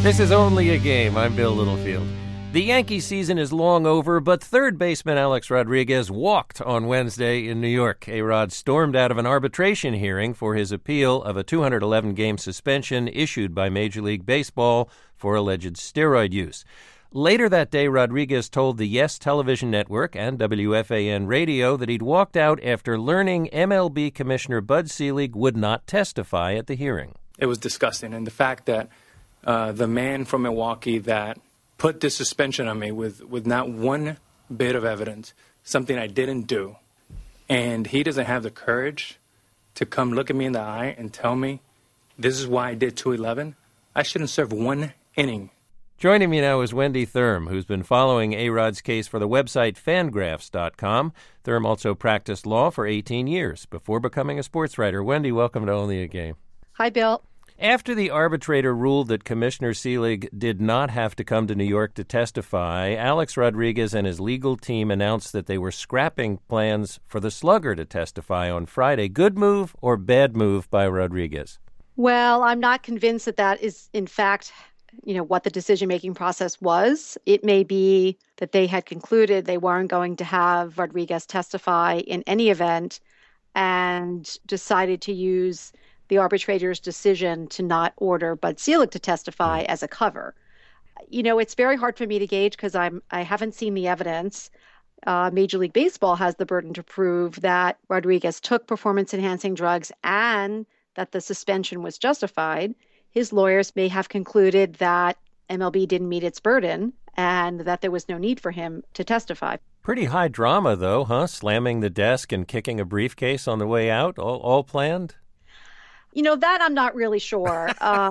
This is Only a Game. I'm Bill Littlefield. The Yankee season is long over, but third baseman Alex Rodriguez walked on Wednesday in New York. A-Rod stormed out of an arbitration hearing for his appeal of a 211-game suspension issued by Major League Baseball for alleged steroid use. Later that day, Rodriguez told the Yes television network and WFAN radio that he'd walked out after learning MLB Commissioner Bud Selig would not testify at the hearing. It was disgusting, and the fact that the man from Milwaukee that put this suspension on me with not one bit of evidence, something I didn't do, and he doesn't have the courage to come look at me in the eye and tell me this is why I did 211, I shouldn't serve one inning. Joining me now is Wendy Thurm, who's been following A-Rod's case for the website Fangraphs.com. Thurm also practiced law for 18 years before becoming a sports writer. Wendy, welcome to Only a Game. Hi, Bill. After the arbitrator ruled that Commissioner Selig did not have to come to New York to testify, Alex Rodriguez and his legal team announced that they were scrapping plans for the slugger to testify on Friday. Good move or bad move by Rodriguez? Well, I'm not convinced that that is, in fact, what the decision-making process was. It may be that they had concluded they weren't going to have Rodriguez testify in any event and decided to use the arbitrator's decision to not order Bud Selig to testify as a cover. It's very hard for me to gauge because I haven't seen the evidence. Major League Baseball has the burden to prove that Rodriguez took performance-enhancing drugs and that the suspension was justified. His lawyers may have concluded that MLB didn't meet its burden and that there was no need for him to testify. Pretty high drama, though, huh? Slamming the desk and kicking a briefcase on the way out, all planned? That I'm not really sure.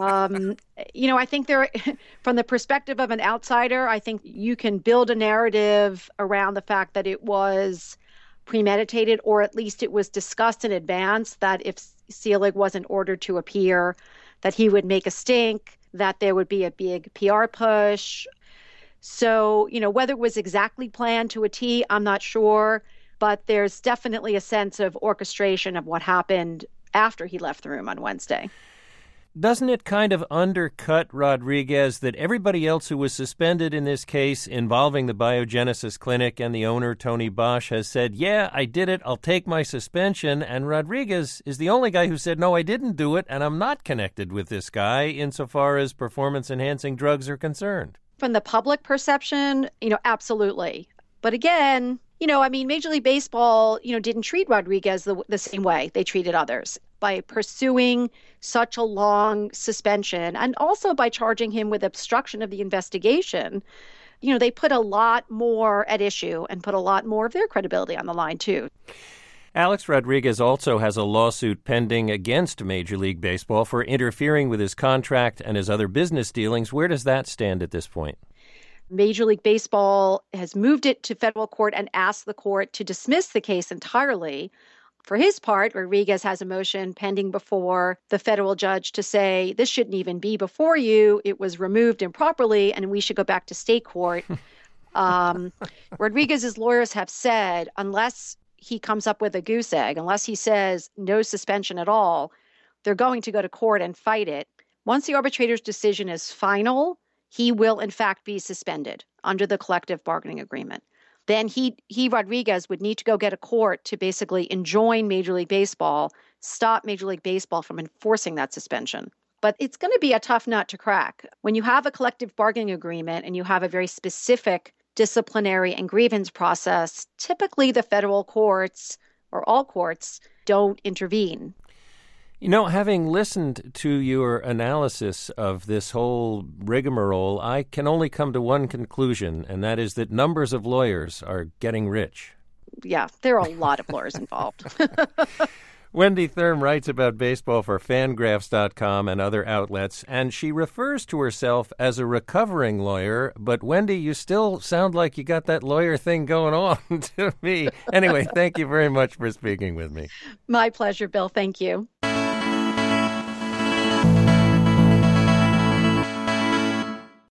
I think from the perspective of an outsider, I think you can build a narrative around the fact that it was premeditated, or at least it was discussed in advance that if Selig wasn't ordered to appear, that he would make a stink, that there would be a big PR push. So, whether it was exactly planned to a T, I'm not sure, but there's definitely a sense of orchestration of what happened after he left the room on Wednesday. Doesn't it kind of undercut Rodriguez that everybody else who was suspended in this case involving the Biogenesis Clinic and the owner, Tony Bosch, has said, yeah, I did it, I'll take my suspension, and Rodriguez is the only guy who said, no, I didn't do it, and I'm not connected with this guy insofar as performance-enhancing drugs are concerned? From the public perception, absolutely. But again, Major League Baseball, didn't treat Rodriguez the same way they treated others by pursuing such a long suspension and also by charging him with obstruction of the investigation. They put a lot more at issue and put a lot more of their credibility on the line, too. Alex Rodriguez also has a lawsuit pending against Major League Baseball for interfering with his contract and his other business dealings. Where does that stand at this point? Major League Baseball has moved it to federal court and asked the court to dismiss the case entirely. For his part, Rodriguez has a motion pending before the federal judge to say this shouldn't even be before you. It was removed improperly, and we should go back to state court. Rodriguez's lawyers have said unless he comes up with a goose egg, unless he says no suspension at all, they're going to go to court and fight it. Once the arbitrator's decision is final, he will, in fact, be suspended under the collective bargaining agreement. Then Rodriguez, would need to go get a court to basically enjoin Major League Baseball, stop Major League Baseball from enforcing that suspension. But it's going to be a tough nut to crack. When you have a collective bargaining agreement and you have a very specific disciplinary and grievance process, typically the federal courts, or all courts, don't intervene. Having listened to your analysis of this whole rigmarole, I can only come to one conclusion, and that is that numbers of lawyers are getting rich. Yeah, there are a lot of lawyers involved. Wendy Thurm writes about baseball for Fangraphs.com and other outlets, and she refers to herself as a recovering lawyer. But, Wendy, you still sound like you got that lawyer thing going on to me. Anyway, thank you very much for speaking with me. My pleasure, Bill. Thank you.